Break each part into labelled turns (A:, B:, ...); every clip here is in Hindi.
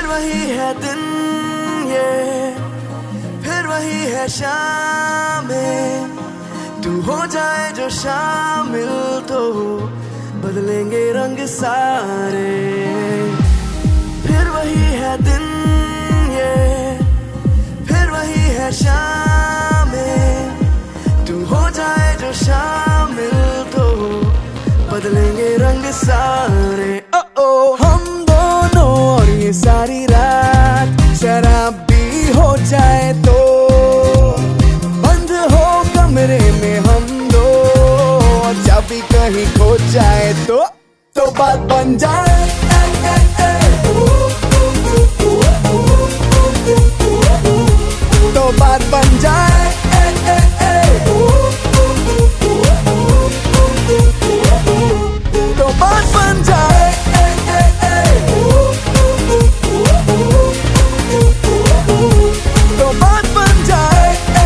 A: वही है दिन ये, फिर वही है शामें, तू हो जाए जो शामिल तो बदलेंगे रंग सारे। फिर वही है दिन ये, फिर वही है शामें, तू हो जाए जो शामिल तो बदलेंगे रंग सारे। ओ हम दोनों और ये सारी रात शराबी हो जाए तो, बंद हो कमरे में हम दो, चाबी कहीं खो जाए तो बात बन जाए। तो बात बन जाए। तो बात बन जाए। तो बात बन जाए।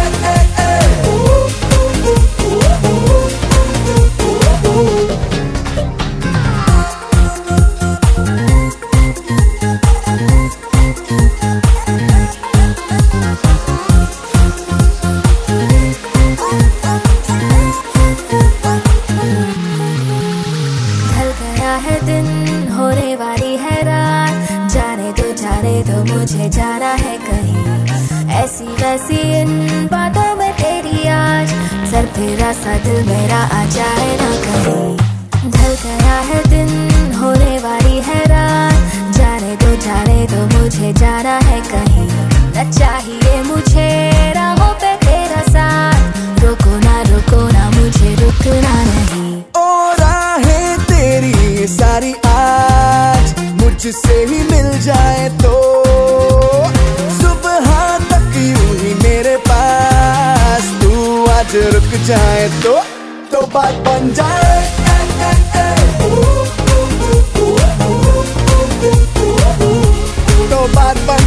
B: है दिन होने वाली है रात, जाने दो मुझे जाना है कहीं, ऐसी वैसी इन बातों में तेरी आज सर फेरा सा दिल मेरा आ जाए ना कहीं। ढल गया है दिन होने वाली है रात, जाने दो मुझे जाना है कहीं, न चाहिए मुझे राहों पे तेरा साथ, रुको ना मुझे रुकना नहीं।
A: ओ राहें तेरी सारी आज मुझसे ही मिल जाए तो, सुबह तक यूं ही मेरे पास तू आज रुक जाए तो बात बन जाए। तो बात बन